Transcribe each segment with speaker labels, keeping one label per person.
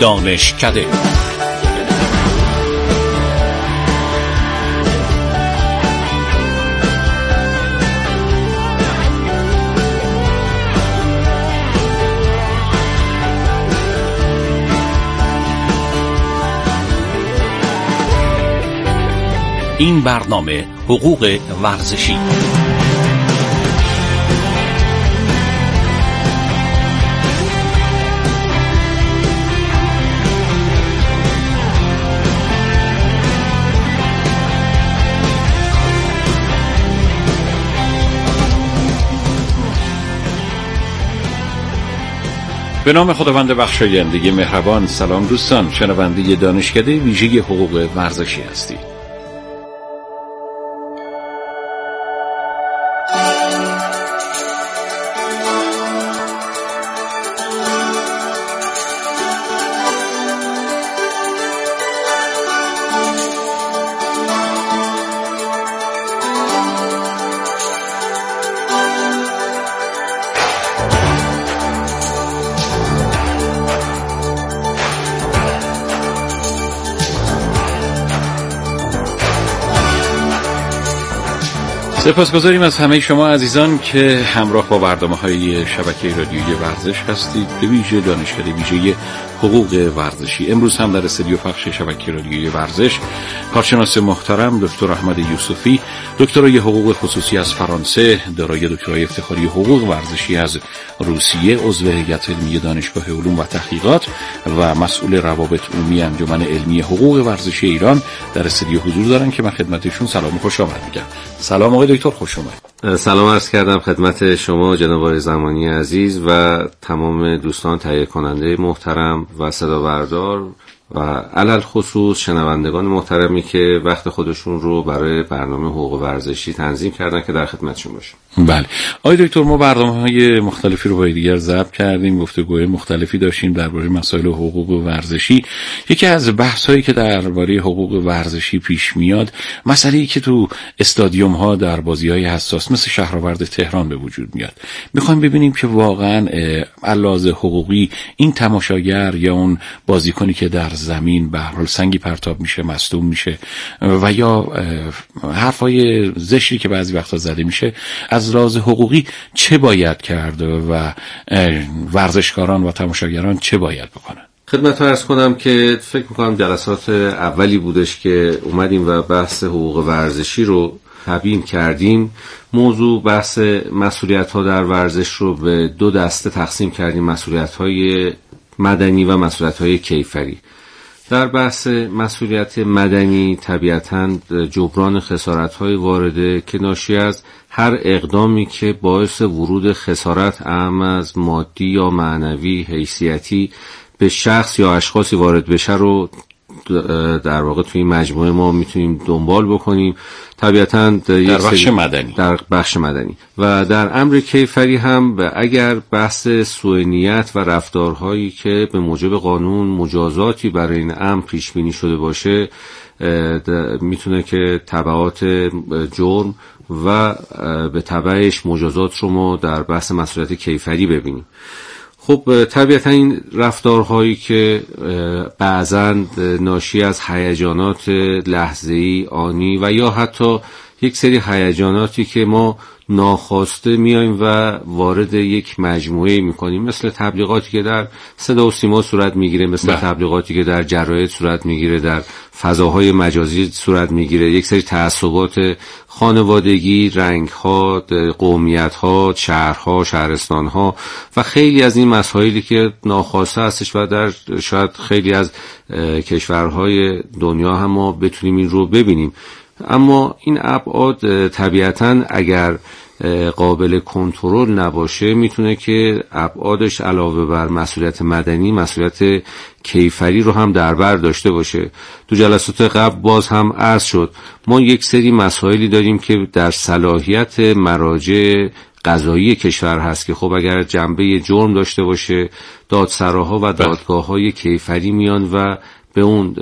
Speaker 1: دانشکده. این برنامه حقوق ورزشی. به نام خداوند بخشاینده مهربان. سلام دوستان، شنونده دانشکده ویژه حقوق ورزشی هستید. سپاسگزاریم از همه شما عزیزان که همراه با برنامه‌های شبکه رادیویی ورزش هستید، به ویژه دانشکده ویژه حقوق ورزشی. امروز هم در استودیو پخش شبکه رادیویی ورزش کارشناس محترم دکتر احمد یوسفی، دکترای حقوق خصوصی از فرانسه، دارای دکترای افتخاری حقوق ورزشی از روسیه، عضو هیئت علمی دانشگاه علوم و تحقیقات و مسئول روابط عمومی انجمن علمی حقوق ورزشی ایران در استودیو حضور دارن که من خدمتشون سلام و خوش آمد میگم. سلام آقای دکتر، خوش اومد.
Speaker 2: سلام عرض کردم خدمت شما جناب آقای زمانی عزیز و تمام دوستان تهیه کننده محترم و صدا بردار و علل خصوص شنوندگان محترمی که وقت خودشون رو برای برنامه حقوق ورزشی تنظیم کردن که در خدمتشون باشیم.
Speaker 1: بله آقای دکتر، ما برنامه‌های مختلفی رو با دیگر ضبط کردیم، گفتگوهای مختلفی داشتیم درباره مسائل حقوق ورزشی. یکی از بحث‌هایی که درباره حقوق ورزشی پیش میاد، مسئله‌ای که تو استادیوم‌ها در بازی‌های حساس مثل شهرآورد تهران به وجود میاد. می‌خوایم ببینیم که واقعاً علاوه حقوقی این تماشاگر یا اون بازیکنی که در زمین به هر حال سنگی پرتاب میشه، مصدوم میشه و یا حرفای زشتی که بعضی وقتا زده میشه، از لحاظ حقوقی چه باید کرد و ورزشکاران و تماشاگران چه باید بکنن؟
Speaker 2: خدمتتون عرض کنم که فکر میکنم جلسات اولی بودش که اومدیم و بحث حقوق ورزشی رو تبیین کردیم. موضوع بحث مسئولیت‌ها در ورزش رو به دو دسته تقسیم کردیم، مسئولیت‌های مدنی و مسئولیت‌های کیفری. در بحث مسئولیت مدنی طبیعتاً جبران خسارت‌های وارده که ناشی از هر اقدامی که باعث ورود خسارت اعم از مادی یا معنوی حیثیتی به شخص یا اشخاصی وارد بشه رو در واقع توی این مجموعه ما میتونیم دنبال بکنیم، طبیعتاً
Speaker 1: در بخش مدنی
Speaker 2: و در امر کیفری هم اگر بحث سوء نیت و رفتارهایی که به موجب قانون مجازاتی برای این امر پیش بینی شده باشه میتونه که تبعات جرم و به تبعش مجازات رو ما در بحث مسئولیت کیفری ببینیم. خب طبیعتا این رفتارهایی که بعضاً ناشی از هیجانات لحظه‌ای آنی و یا حتی یک سری هیجاناتی که ما ناخواسته میایم و وارد یک مجموعه میکنیم، مثل تبلیغاتی که در صدا و سیما صورت میگیره، مثل تبلیغاتی که در جراید صورت میگیره، در فضاهای مجازی صورت میگیره، یک سری تعصبات خانوادگی، رنگ‌ها، قومیت‌ها، شهرها، شهرستان‌ها و خیلی از این مسائلی که ناخواسته هستش و در شاید خیلی از کشورهای دنیا هم ما بتونیم این رو ببینیم. اما این ابعاد طبیعتاً اگر قابل کنترل نباشه میتونه که ابعادش علاوه بر مسئولیت مدنی مسئولیت کیفری رو هم در بر داشته باشه. تو جلسات قبل باز هم عرض شد ما یک سری مسائلی داریم که در صلاحیت مراجع قضایی کشور هست که خب اگر جنبه جرم داشته باشه دادسراها و دادگاه‌های کیفری میان و به اون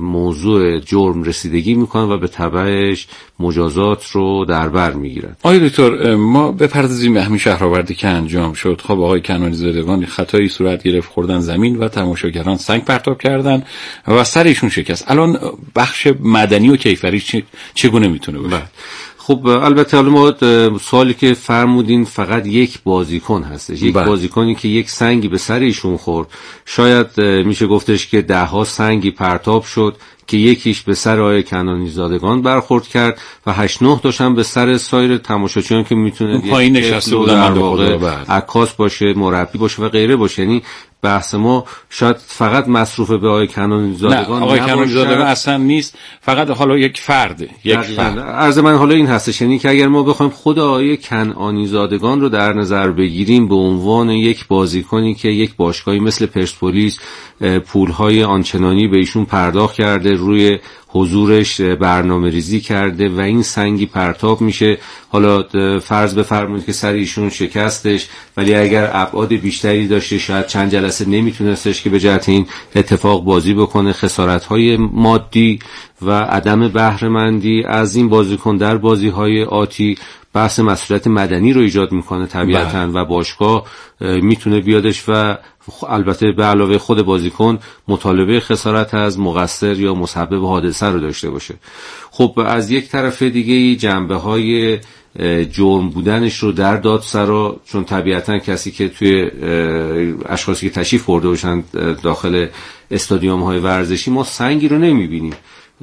Speaker 2: موضوع جرم رسیدگی میکنن و به تبعش مجازات رو در بر میگیرن.
Speaker 1: آقای دکتر، ما بپردازیم به همین شهرآوردی که انجام شد. خب آقای کنانی زادگان خطایی صورت گرفت، خوردن زمین و تماشاگران سنگ پرتاب کردن و سرشون شکست. الان بخش مدنی و کیفری چگونه میتونه باشه؟
Speaker 2: خب البته حالا ما سوالی که فرمودین فقط یک بازیکن هستش، یک بازیکنی که یک سنگی به سر ایشون خورد. شاید میشه گفتش که 10 سنگی پرتاب شد که یکیش به سر آقای کنانی زادگان برخورد کرد و 8-9 تاشم به سر سایر تماشاچیان که میتونه
Speaker 1: پایین نشسته بودن،
Speaker 2: در واقع عکاس باشه، مربی باشه و غیره باشه. یعنی بحث ما شاید فقط مصروف به آقای کنانی زادگان
Speaker 1: آقای کنانی زادگان اصلا نیست، فقط حالا یک فرد.
Speaker 2: عرض من حالا این هستش، یعنی که اگر ما بخوایم خود آقای کنانی زادگان رو در نظر بگیریم به عنوان یک بازیکنی که یک باشگاهی مثل پرسپولیس پولهای آنچنانی به ایشون پرداخت کرده، روی حضورش برنامه ریزی کرده و این سنگی پرتاب میشه، حالا فرض بفرمایید که سر ایشون شکستش، ولی اگر ابعاد بیشتری داشته شاید چند جلسه نمیتونستش که به جهت این اتفاق بازی بکنه. خسارت‌های مادی و عدم بهره‌مندی از این بازیکن در بازی‌های آتی بحث مسئولیت مدنی رو ایجاد میکنه طبیعتاً و باشگاه میتونه بیادش و البته به علاوه خود بازیکن مطالبه خسارت از مقصر یا مسبب حادثه رو داشته باشه. خب از یک طرف دیگه جنبه‌های جرم بودنش رو در دادسرا، چون طبیعتاً کسی که توی اشخاصی که تشریف برده باشن داخل استادیوم‌های ورزشی ما سنگی رو نمی‌بینیم،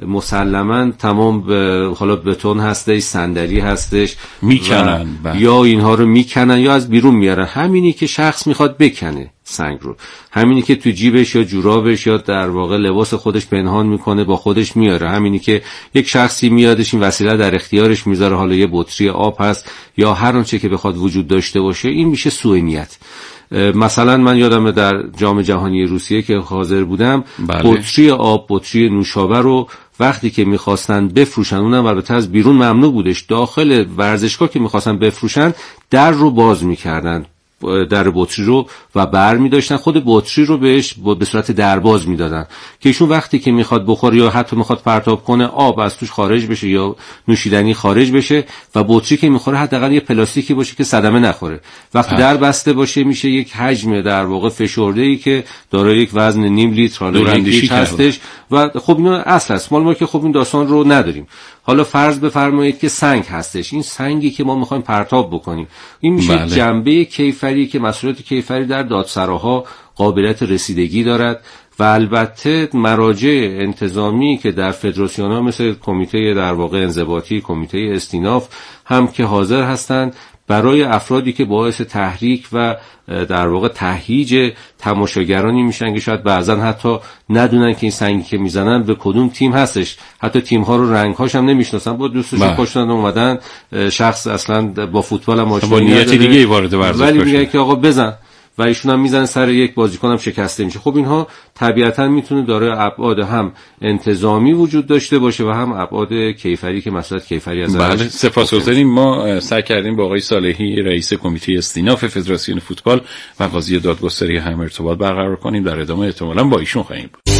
Speaker 2: مسلماً تمام حالا بتون هستش، صندلی هستش،
Speaker 1: میکنن
Speaker 2: یا اینها رو میکنن یا از بیرون میارن. همینی که شخص میخواد بکنه سنگ رو، همینی که تو جیبش یا جورابش یا در واقع لباس خودش پنهان میکنه با خودش میاره، همینی که یک شخصی میادش این وسیله در اختیارش میذاره، حالا یه بطری آب هست یا هر آنچه که بخواد وجود داشته باشه، این میشه سوء نیت. مثلا من یادمه در جام جهانی روسیه که حاضر بودم، بطری آب، بطری نوشابه رو وقتی که میخواستن بفروشن، اونم البته از بیرون ممنوع بودش، داخل ورزشگاه که میخواستن بفروشن در رو باز میکردن، در بطری رو و بر می‌داشتن، خود بطری رو بهش به صورت درباز میدادن که ایشون وقتی که میخواد بخوره یا حتی میخواد پرتاب کنه آب از توش خارج بشه یا نوشیدنی خارج بشه و بطری که میخوره حداقل یه پلاستیکی باشه که صدمه نخوره. وقتی در بسته باشه میشه یک حجم در واقع فشرده‌ای که دارای یک وزن نیم لیتر حالا یک لیتر هستش و خب اینو اصل است. ما که خب این داستان رو نداریم. حالا فرض بفرمایید که سنگ هستش، این سنگی که ما میخوایم پرتاب بکنیم، این میشه جنبه کیفری که مسئولیت کیفری در دادسراها قابلیت رسیدگی دارد و البته مراجع انتظامی که در فدراسیون‌ها مثل کمیته در واقع انضباطی، کمیته استیناف هم که حاضر هستند برای افرادی که باعث تحریک و در واقع تهییج تماشاگرانی میشن که شاید بعضا حتی ندونن که این سنگی که میزنن به کدوم تیم هستش، حتی تیم ها رو رنگ هاش هم نمیشناسن، با دوستشون پشتن اومدن، شخص اصلا با فوتبال هم آشنا
Speaker 1: نیت دیگه وارد ورزش
Speaker 2: ولی میگه که آقا بزن و ایشون هم میزنه سر یک بازیکن هم شکسته میشه. خب اینها طبیعتا میتونه دارای ابعاد هم انتظامی وجود داشته باشه و هم ابعاد کیفری که مسئله کیفری ازش.
Speaker 1: بله، سپاسگزاریم. ما سعی کردیم با آقای صالحی رئیس کمیته استیناف فدراسیون فوتبال و قاضی دادگستری هم ارتباط برقرار کنیم. در ادامه احتمالاً با ایشون خواهیم بود.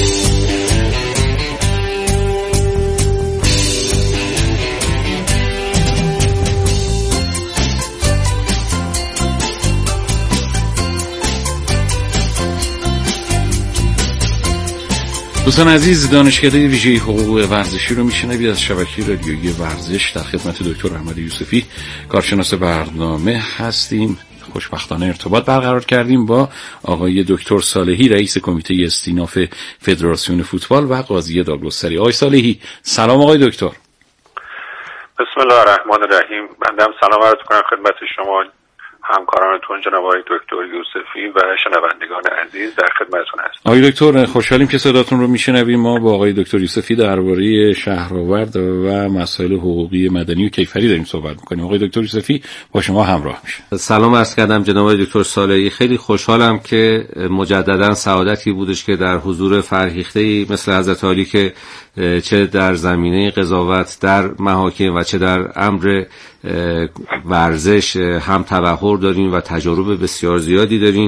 Speaker 1: دوستان عزیز، دانشکده ویژه حقوق ورزشی رو میشنوید از شبکه رادیویی ورزش. در خدمت دکتر احمد یوسفی کارشناس برنامه هستیم. خوشبختانه ارتباط برقرار کردیم با آقای دکتر صالحی رئیس کمیته استیناف فدراسیون فوتبال و قاضی دادگستری. آقای صالحی سلام. آقای دکتر
Speaker 3: بسم الله الرحمن الرحیم. بنده سلام عرض کنم خدمت شما همکارانتون جناب آقای دکتر یوسفی و شنوندگان عزیز، در خدمتتون هستم.
Speaker 1: آقای دکتر خوشحالیم که صداتون رو میشنویم. ما با آقای دکتر یوسفی درباره شهرآورد و مسائل حقوقی مدنی و کیفری داریم صحبت می‌کنیم. آقای دکتر یوسفی با شما همراه میشه.
Speaker 2: سلام عرض کردم جناب آقای دکتر صالحی. خیلی خوشحالم که مجددا سعادتی بودش که در حضور فرهیخته‌ای مثل حضرت عالی که چه در زمینه قضاوت در محاکم و چه در امر ورزش هم تبحر داریم و تجارب بسیار زیادی داریم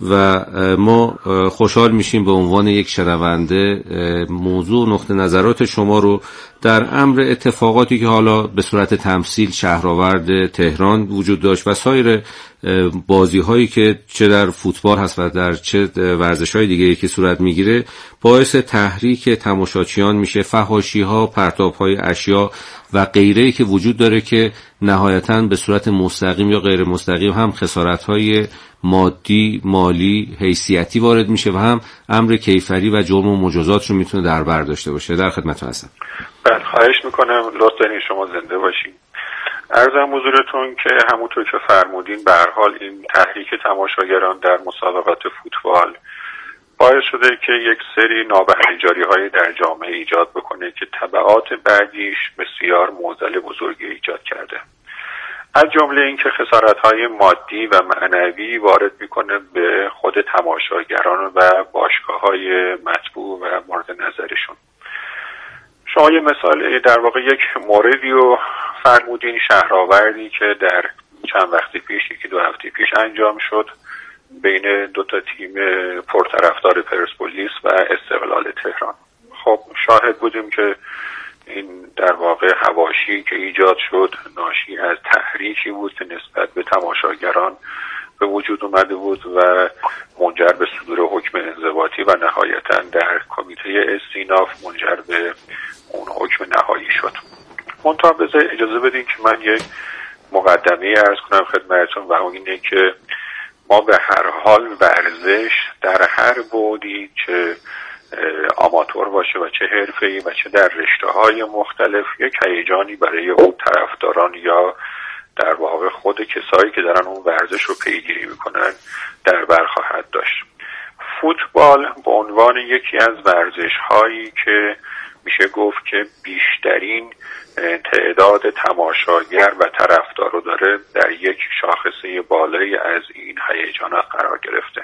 Speaker 2: و ما خوشحال میشیم به عنوان یک شنونده موضوع نقطه نظرات شما رو در امر اتفاقاتی که حالا به صورت تمثیل شهرآورد تهران وجود داشت و سایر بازی هایی که چه در فوتبال هست و در چه ورزش های دیگه که صورت میگیره باعث تحریک تماشاچیان میشه، فحاشی ها، پرتاب های اشیا و غیره که وجود داره که نهایتاً به صورت مستقیم یا غیر مستقیم هم خسارت های مادی، مالی، حیثیتی وارد میشه و هم امر کیفری و جرم و مجازات رو میتونه در بر داشته باشه. در خدمتتون هستم.
Speaker 3: خواهش میکنم، لطف دارین، شما زنده باشین. عرضم حضورتون که همونطور که فرمودین به هر حال این تحریک تماشاگران در مسابقات فوتبال باعث شده که یک سری نابهنجاری های در جامعه ایجاد بکنه که تبعات بعدیش بسیار معضل بزرگی ایجاد کرده. از جمله اینکه خسارت‌های مادی و معنوی وارد میکنه به خود تماشاگران و باشگاه‌های مطبوع و مورد نظرشون. شما یه مثال در واقع یک موردی رو فرمودین، شهرآوردی که در چند وقت پیش، یکی دو هفته پیش انجام شد بین دو تا تیم پرطرفدار پرسپولیس و استقلال تهران. خب شاهد بودیم که این در واقع حواشی که ایجاد شد ناشی از تحریکی بود که نسبت به تماشاگران به وجود اومده بود و منجر به صدور حکم انضباطی و نهایتاً در کمیته استیناف منجر به اون حکم نهایی شد. منتها اجازه بدین که من یک مقدمه عرض کنم خدمتتون و اون اینه که ما به هر حال ورزش در هر بعدی، چه آماتور باشه و چه حرفه‌ای و چه در رشته‌های مختلف، یک هیجانی برای اون طرفداران یا در واقع خود کسایی که دارن اون ورزش رو پیگیری میکنن در بر خواهد داشت. فوتبال به عنوان یکی از ورزش‌هایی که میشه گفت که بیشترین تعداد تماشاگر و طرفدار رو داره در یک شاخصه بالایی از این هیجانات قرار گرفته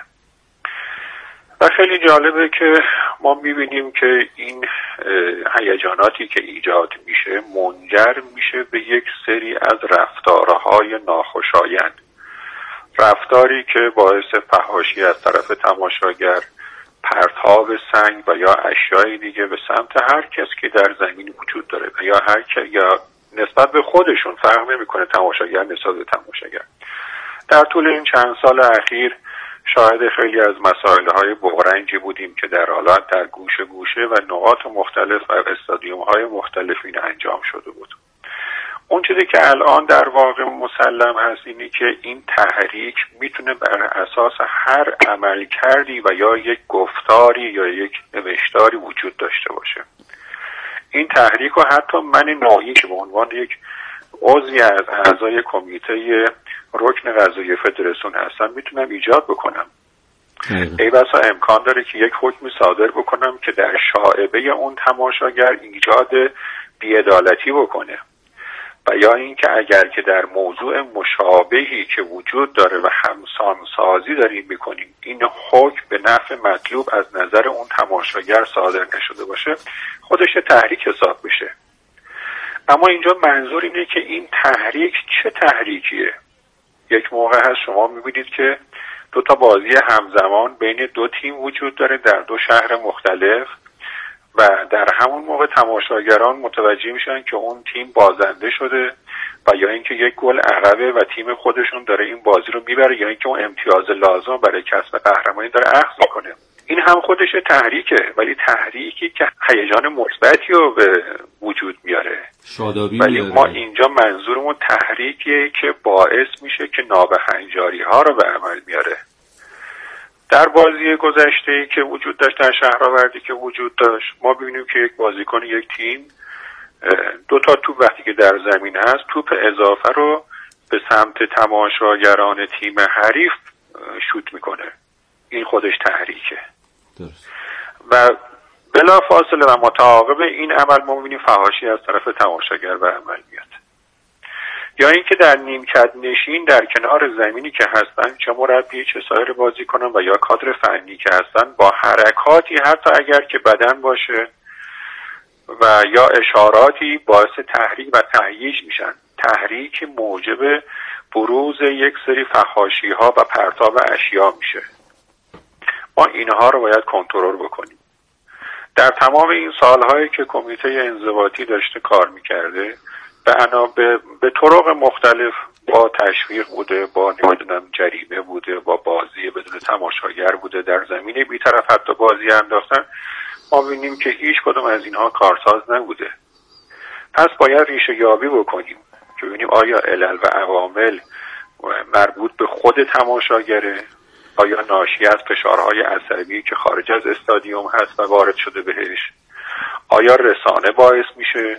Speaker 3: و خیلی جالبه که ما میبینیم که این هیجاناتی که ایجاد میشه منجر میشه به یک سری از رفتارهای ناخوشایند، رفتاری که باعث فحاشی از طرف تماشاگر، پرتاب سنگ و یا اشیای دیگه به سمت هر کس که در زمین وجود داره و یا هر که یا نسبت به خودشون، فرق نمیکنه تماشاگر نسبت به تماشاگر. در طول این چند سال اخیر شاهد خیلی از مسائل‌های بغرنجی بودیم که در حالت در گوشه گوشه و نقاط مختلف و استادیوم‌های مختلف این انجام شده بود. اون چیزی که الان در واقع مسلم هست اینه که این تحریک میتونه بر اساس هر عمل کردی و یا یک گفتاری یا یک نوشتاری وجود داشته باشه. این تحریک رو حتی من نوعی که به عنوان یک عضوی از اعضای کمیته رکن قضایی فدراسیون هستم میتونم ایجاد بکنم. ای بسا امکان داره که یک حکمی صادر بکنم که در شائبه اون تماشاگر ایجاد بی‌عدالتی بکنه و یا اینکه اگر که در موضوع مشابهی که وجود داره و همسانسازی داریم میکنیم این حکم به نفع مطلوب از نظر اون تماشاگر صادر نشده باشه، خودش تحریک حساب بشه. اما اینجا منظور اینه که این تحریک چه تحریکیه؟ یک موقع هست شما میبینید که دو تا بازی همزمان بین دو تیم وجود داره در دو شهر مختلف و در همون موقع تماشاگران متوجه میشن که اون تیم بازنده شده و یا اینکه یک گل عقبه و تیم خودشون داره این بازی رو میبره یا اینکه اون امتیاز لازم برای کسب قهرمانی داره اخذ میکنه. این هم خودش تحریکه، ولی تحریکی که هیجان مثبتی رو به وجود میاره،
Speaker 2: شادابی
Speaker 3: ولی
Speaker 2: میاره.
Speaker 3: ما اینجا منظورمون تحریکیه که باعث میشه که نابهنجاری ها رو به عمل میاره. در بازی گذشته‌ای که وجود داشت، در شهرآوردی که وجود داشت، ما ببینیم که یک بازیکن یک تیم دو تا توپ وقتی که در زمین هست، توپ اضافه رو به سمت تماشاگران تیم حریف شوت میکنه. این خودش تحریکه.
Speaker 2: درست.
Speaker 3: و بلا فاصله و متعاقب این عمل ما میبینیم فحاشی از طرف تماشاگر به عمل میاد. یا اینکه در نیمکت نشین در کنار زمینی که هستن، چه مربی چه سایر بازیکنان و یا کادر فنی که هستن، با حرکاتی حتی اگر که بدن باشه و یا اشاراتی باعث تحریک و تهییج میشن. تحریک موجب بروز یک سری فحاشی ها و پرتاب اشیا میشه. ما اینها رو باید کنترل بکنیم. در تمام این سالهایی که کمیته انضباطی داشته کار میکرده به طرق مختلف، با تشویق بوده، با نمیدونم جریمه بوده، با بازی بدون تماشاگر بوده، در زمین بی‌طرف حتی بازی انداختن، ما ببینیم که هیچ کدوم از اینها کارساز نبوده. پس باید ریشه یابی بکنیم که ببینیم آیا علل و عوامل مربوط به خود تماشاگره، آیا ناشی از فشارهای عصبی که خارج از استادیوم هست و وارد شده بهش، آیا رسانه باعث میشه،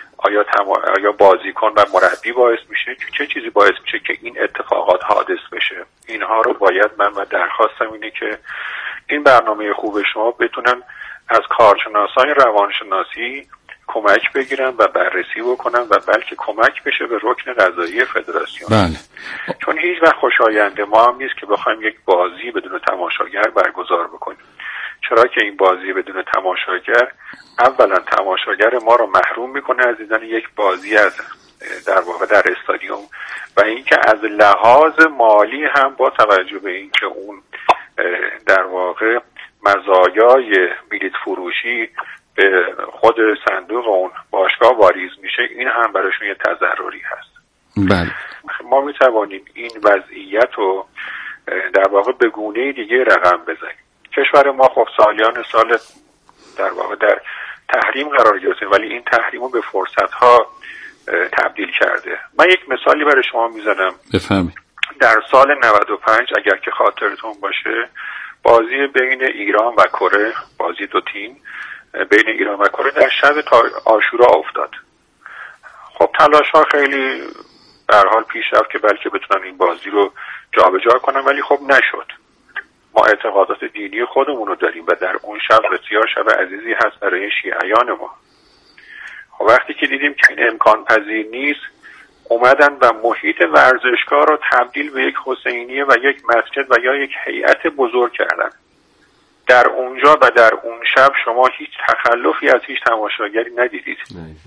Speaker 3: آیا بازیکن و مربی باعث میشه، چه چیزی باعث میشه که این اتفاقات حادث بشه. اینها رو باید من و درخواستم اینه که این برنامه خوب شما بتونن از کارشناسان روانشناسی کمک بگیرن و بررسی بکنن و بلکه کمک بشه به رکن قضایی فدراسیون.
Speaker 1: بله.
Speaker 3: چون هیچ وقت خوشاینده ما هم نیست که بخوایم یک بازی بدون تماشاگر برگزار بکنیم، چرا که این بازی بدون تماشاگر اولا تماشاگر ما رو محروم میکنه از دیدن یک بازی از در واقع در استادیوم و اینکه از لحاظ مالی هم با توجه به اینکه اون در واقع مزایای بلیط فروشی به خود صندوق اون باشگاه واریز میشه، این هم براشون یه تضرری هست.
Speaker 1: بله.
Speaker 3: ما میتوانیم این وضعیت رو در واقع به گونه دیگه رقم بزنیم. کشور ما خب سالیان سال در واقع در تحریم قرار گرفته، ولی این تحریم رو به فرصت‌ها تبدیل کرده. من یک مثالی برای شما میزنم.
Speaker 1: بفهمید.
Speaker 3: در سال 95 اگر که خاطرتون باشه، بازی بین ایران و کره، بازی دو تیم بین ایران و کره در شب عاشورا افتاد. خب تلاش‌ها خیلی به هر حال پیش رفت که بلکه بتونن این بازی رو جابجا کنن، ولی خب نشد. ما اعتقادات دینی خودمون رو داریم و در اون شب بسیار شب عزیزی هست برای شیعیان ما. خب وقتی که دیدیم که این امکان پذیر نیست، اومدن و محیط ورزشگاه رو تبدیل به یک حسینیه و یک مسجد و یا یک هیئت بزرگ کردن. در اونجا و در اون شب شما هیچ تخلفی از هیچ تماشاگری ندیدید.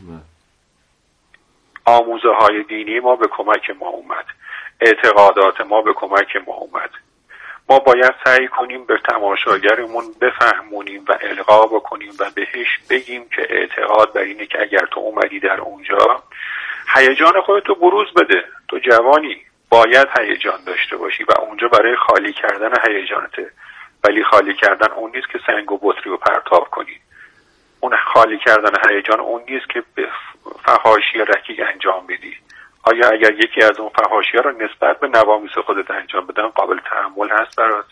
Speaker 3: آموزه های دینی ما به کمک ما اومد، اعتقادات ما به کمک ما اومد. ما باید سعی کنیم به تماشاگرمون بفهمونیم و القا بکنیم و بهش بگیم که اعتقاد بر اینه که اگر تو اومدی در اونجا هیجان خودتو بروز بده، تو جوانی باید هیجان داشته باشی و اونجا برای خالی کردن هیجانته، ولی خالی کردن اون نیست که سنگ و بطری رو پرتاب کنی. اون خالی کردن هیجان اون نیست که به فحاشی رکیک انجام بدی. آیا اگر یکی از اون فحاشی‌ها رو نسبت به نوامیس خودت انجام بدن قابل تحمل هست برات؟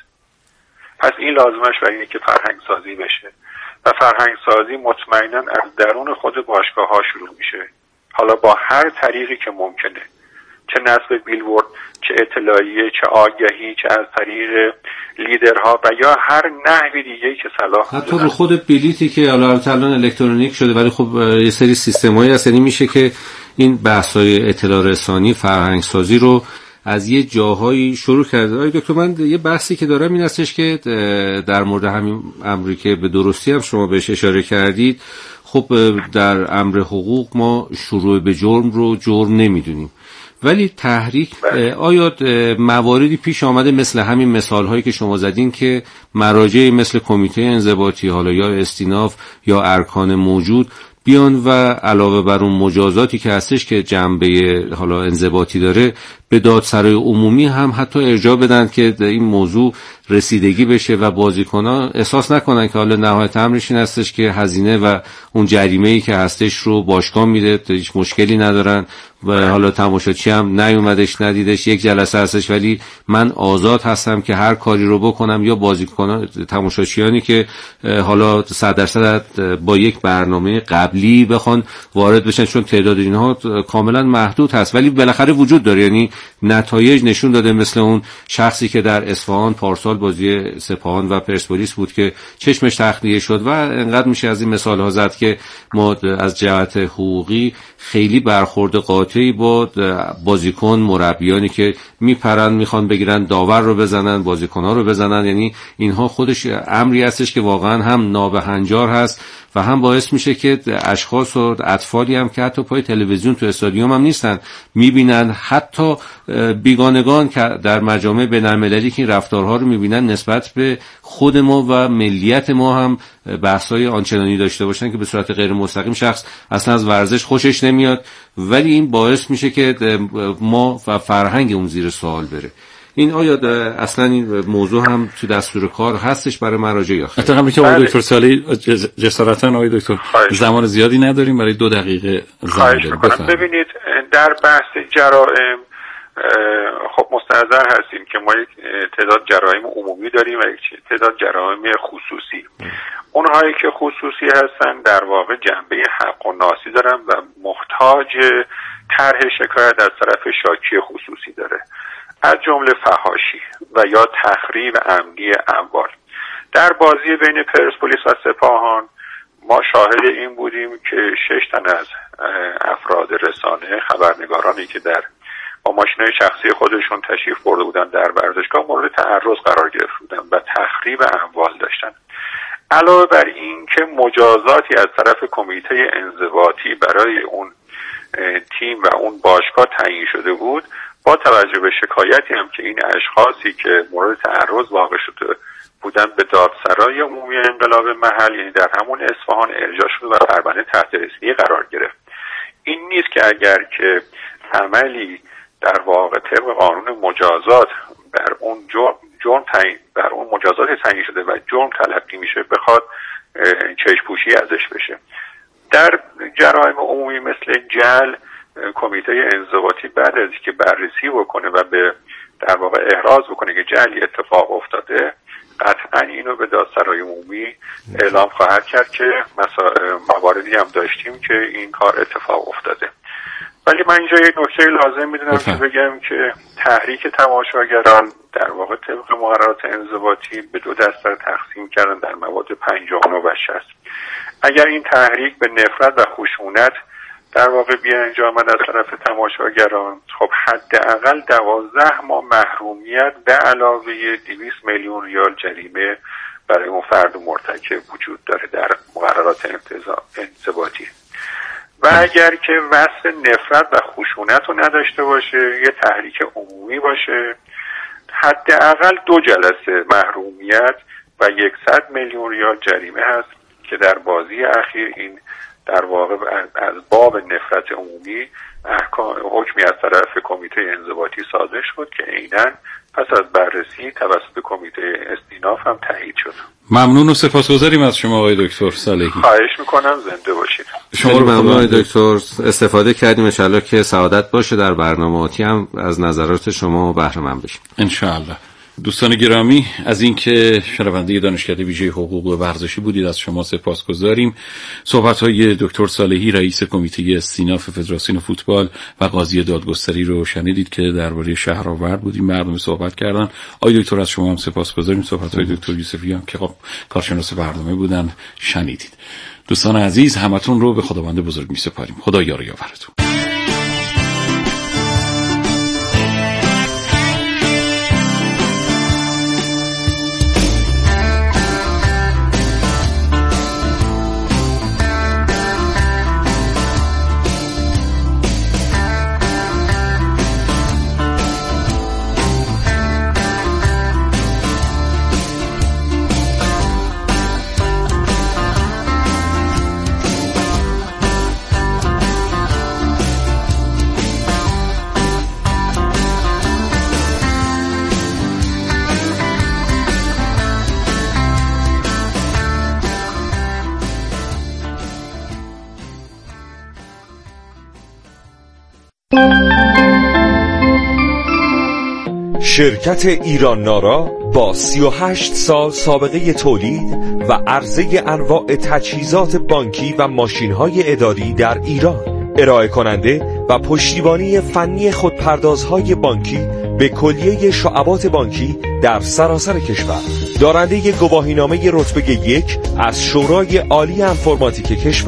Speaker 3: پس این لازمش برای اینه که فرهنگ سازی بشه و فرهنگ سازی مطمئناً از درون خود باشگاه‌ها شروع میشه، حالا با هر طریقی که ممکنه، چه نصب بیلبورد، چه اطلاعیه، چه آگهی، چه از طریق لیدرها و یا هر نحوی دیگه‌ای که صلاح
Speaker 2: حتی رو خود بلیتی که الان الکترونیک شده، ولی خب یه سری سیستمایی هست، یعنی میشه که این بحث‌های اطلاع رسانی، فرهنگ سازی رو از یه جاهایی شروع کرده. آقای دکتر، من یه بحثی که دارم این هستش که در مورد همین امری که به درستی هم شما بهش اشاره کردید، خب در امر حقوق ما شروع به جرم رو جرم نمیدونیم، ولی تحریک آیا مواردی پیش آمده مثل همین مثال هایی که شما زدین که مراجعی مثل کمیته انضباطی، حالا یا استیناف یا ارکان موجود بیان و علاوه بر اون مجازاتی که هستش که جنبه حالا انضباطی داره، به دادسرای عمومی هم حتی ارجاع بدن که این موضوع رسیدگی بشه و بازیکنان احساس نکنن که حالا نهایت امرش این هستش که هزینه و اون جریمه‌ای که هستش رو باشگاه میده، هیچ مشکلی ندارن و حالا تماشاچی هم نیومدش ندیدش، یک جلسه هستش ولی من آزاد هستم که هر کاری رو بکنم، یا بازیکنان تماشاچیانی که حالا 100% با یک برنامه قبلی بخوان وارد بشن، چون تعداد اینها کاملا محدود هست ولی بالاخره وجود داره. یعنی نتایج نشون داده، مثل اون شخصی که در اصفهان پارسال بازی سپاهان و پرسپولیس بود که چشمش تخلیه شد و انقدر میشه از این مثال ها زد که ما از جهت حقوقی خیلی برخورد قاطعی با بازیکن، مربیانی که میپرن میخوان بگیرن داور رو بزنن، بازیکن‌ها رو بزنن. یعنی اینها خودش امری هستش که واقعا هم نابهنجار هست و هم باعث میشه که اشخاص و اطفالی هم که حتی پای تلویزیون تو استادیوم هم نیستن میبینن، حتی بیگانگان که در مجامع بین‌المللی که این رفتارها رو میبینن نسبت به خود ما و ملیت ما هم بحث‌های آنچنانی داشته باشن که به صورت غیر مستقیم شخص اصلا از ورزش خوشش نمیاد، ولی این باعث میشه که ما و فرهنگ اون زیر سوال بره. این آیا اصلا این موضوع هم تو دستور کار هستش برای مراجع یا خیر؟
Speaker 1: اتفاقا که آقای دکتر صالحی جسارتاً آقای دکتر زمان زیادی نداریم، برای 2 دقیقه زمان داریم.
Speaker 3: ببینید در بحث جرائم خب مستحضر هستیم که ما یک تعداد جرایم عمومی داریم و یک تعداد جرایم خصوصی. اونهایی که خصوصی هستن در واقع جنبه حق و ناسی دارن و محتاج طرح شکایت از طرف شاکی خصوصی داره، از جمله فحاشی و یا تخریب عمدی اموال. در بازی بین پرسپولیس و سپاهان ما شاهد این بودیم که 6 تن از افراد رسانه، خبرنگارانی که با ماشین‌های شخصی خودشون تشریف برده بودن در ورزشگاه مورد تعرض قرار گرفته بودن و تخریب اموال داشتن. علاوه بر این که مجازاتی از طرف کمیته انضباطی برای اون تیم و اون باشگاه تعیین شده بود، با توجه به شکایتی هم که این اشخاصی که مورد تعرض واقع شده بودن به دادسرای عمومی انقلاب محل، یعنی در همون اصفهان، ارجاع شده و پرونده تحت رسیدگی قرار گرفت. این نیست که اگر که عملی در واقع طبق قانون مجازات بر اون جرم بر اون مجازات تعیین شده و جرم تلقی میشه بخواد چشم‌پوشی ازش بشه. در جرایم عمومی مثل جعل، کمیته انضباطی بعد از اینکه بررسی بکنه و به در واقع احراز بکنه که جعلی اتفاق افتاده، قطعا اینو به دادسرای عمومی اعلام خواهد کرد که مواردی هم داشتیم که این کار اتفاق افتاده. ولی من اینجا یک نکته لازم میدونم که بگم که تحریک تماشاگران در واقع طبق مقررات انضباطی به 2 دسته تقسیم کردن در مواد 59 و 60. اگر این تحریک به نفرت و خشونت در واقع بیانجامد از طرف تماشاگران، خب حداقل 12 ماه محرومیت به علاوه 200 میلیون ریال جریمه برای اون فرد مرتکب وجود داره در مقررات انضباطی. و اگر که وصف نفرت و خشونت رو نداشته باشه، یه تحریک عمومی باشه، حداقل 2 جلسه محرومیت و 100 میلیون ریال جریمه هست که در بازی اخیر این در واقع از باب نفرت عمومی حکمی از طرف کمیته انضباطی صادر شد که عیناً پس از بررسی توسط کمیته استیناف هم تایید شد.
Speaker 1: ممنون و سپاسگزاریم از شما آقای دکتر صالحی.
Speaker 3: خواهش میکنم، زنده باشید.
Speaker 2: شما رو ممنون آقای دکتر، استفاده کردیم، ان شاءالله که سعادت باشه در برنامه‌اتی هم از نظرات شما بهره مند بشیم
Speaker 1: ان شاءالله. دوستان گرامی، از اینکه شنونده دانشکده ویژه حقوق ورزشی بودید از شما سپاسگزاریم. صحبت‌های دکتر صالحی، رئیس کمیته استیناف فدراسیون فوتبال و قاضی دادگستری رو شنیدید که درباره شهرآورد بودیم، مردم صحبت کردن. آقای دکتر از شما هم سپاسگزاریم. صحبت‌های دکتر یوسفی هم که کارشناس برنامه بودن شنیدید. دوستان عزیز، همتون رو به خداوند بزرگ می‌سپاریم. خدا یار و یاورتون.
Speaker 4: شرکت ایران نارا با 38 سال سابقه تولید و عرضه انواع تجهیزات بانکی و ماشین‌های اداری در ایران، ارائه کننده و پشتیبانی فنی خودپردازهای بانکی به کلیه شعبات بانکی در سراسر کشور، دارنده گواهینامه رتبه 1 از شورای عالی انفرماتیک کشور،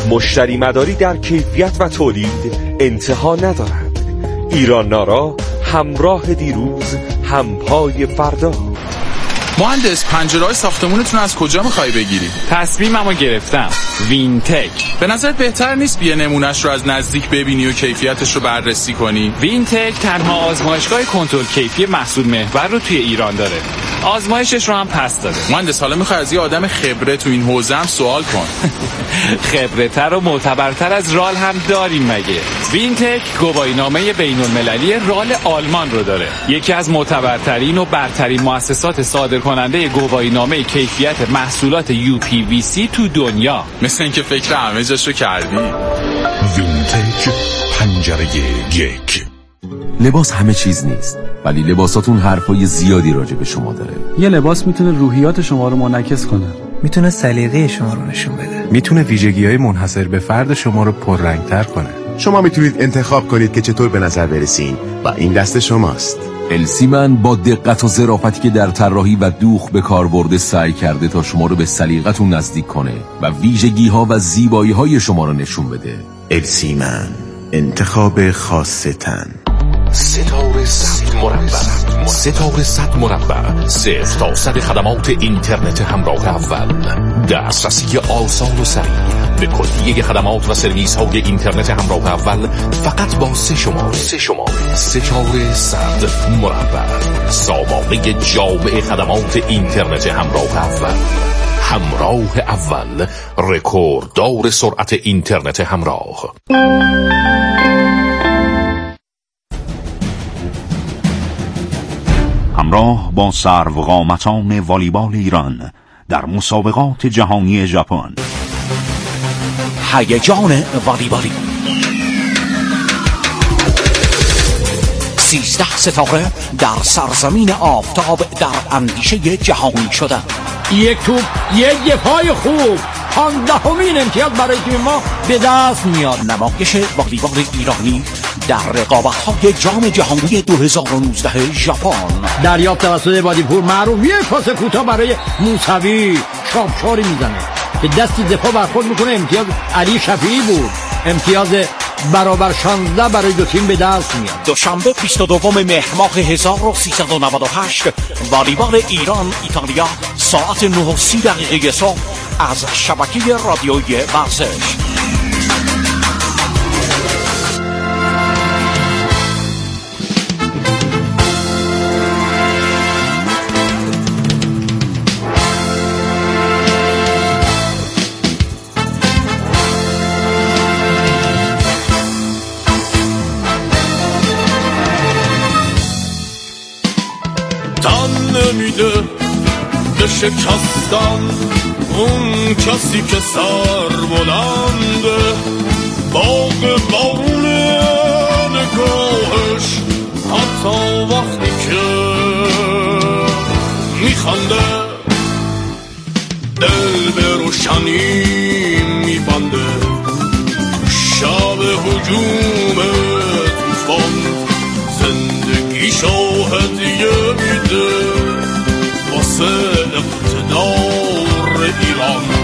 Speaker 4: مشتری مداری در کیفیت و تولید انتها ندارد. ایران نارا، همراه دیروز، همپای فردا.
Speaker 5: مهندس، پنجره‌های ساختمونتون از کجا می‌خوای بگیری؟
Speaker 6: تصمیممو گرفتم. وینتک.
Speaker 5: به نظرت بهتر نیست بیا نمونهش رو از نزدیک ببینی و کیفیتش رو بررسی کنی؟
Speaker 6: وینتک تنها آزمایشگاه کنترل کیفی محصول محور رو توی ایران داره. آزمایشش رو هم پس داده.
Speaker 5: مهندس، حالا می‌خوای از یه آدم خبره تو این حوزه هم سوال کن.
Speaker 6: خبره‌تر و معتبرتر از رال هم داریم مگه؟ وینتک گواهینامه بین‌المللی رال آلمان رو داره. یکی از معتبرترین و برترین مؤسسات صادرکننده گواهینامه کیفیت محصولات UPVC تو دنیا.
Speaker 5: مثل اینکه فکر همه جاشو کردی.
Speaker 7: وینتک، پنجره یک.
Speaker 8: لباس همه چیز نیست، ولی لباساتون حرفای زیادی راجع به شما داره.
Speaker 9: یه لباس میتونه روحیات شما رو منعکس کنه،
Speaker 10: میتونه سلیقه شما رو نشون بده،
Speaker 11: میتونه ویژگی‌های منحصر به فرد شما رو پررنگ‌تر کنه.
Speaker 12: شما میتونید انتخاب کنید که چطور به نظر برسین و این دست شماست.
Speaker 8: السیمن با دقت و ظرافتی که در طراحی و دوخ به کار برده سعی کرده تا شما رو به سلیقتون نزدیک کنه و ویژگی‌ها و زیبایی‌های شما رو نشون بده.
Speaker 12: السیمن، انتخاب خاص تن.
Speaker 7: ستاره 100 مربع. ستاره 100 مربع. 0 تا 100 خدمات اینترنت همراه اول. دسترسی آسان و سریع به کلیه خدمات و سرویس های اینترنت همراه اول فقط با 3 شماره. ستاره 100 مربع. سامانه جامع خدمات اینترنت همراه اول. همراه اول، رکورددار سرعت اینترنت همراه.
Speaker 13: همراه با سروقامتان والیبال ایران در مسابقات جهانی ژاپن.
Speaker 14: هیجان والیبالی. 13 ستاره در سرزمین آفتاب در اندیشه جهانی شدن.
Speaker 15: یک توپ، یک دفاع خوب، 15مین امتیاز برای تیم ما به دست میاد.
Speaker 14: نمایش والیبال ایرانی در رقابت‌های جام جهانی 2019 ژاپن.
Speaker 15: دریافت توسط عبادی‌پور معروف، یک پاس کوتاه برای موسوی، چاپچاری میزنه که دستی دفاع برخورد میکنه. امتیاز علی شفیعی بود. امتیاز برابر 16 برای دو تیم به دست میاد.
Speaker 14: دوشنبه 22 مهر ماه 1398 والیبال ایران ایتالیا ساعت 9:30 صبح از شبکه رادیویی ورزش.
Speaker 16: نمیده به شکستن اون کسی که سر بلنده، باغبان نگاهش حتی وقتی که میخنده دل به روشنی میبنده. شب هجوم توفان زندگی شاهدیه میده واسه اقتدار ایران.